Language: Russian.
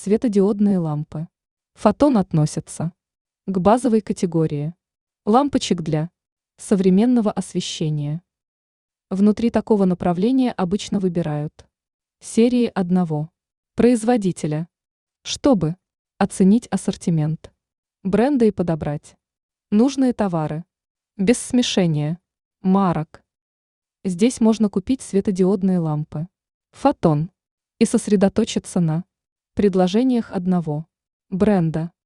Светодиодные лампы. Фотон относится к базовой категории лампочек для современного освещения. Внутри такого направления обычно выбирают серии одного производителя, чтобы оценить ассортимент бренда и подобрать нужные товары без смешения марок. Здесь можно купить светодиодные лампы «Фотон» и сосредоточиться на предложениях одного бренда.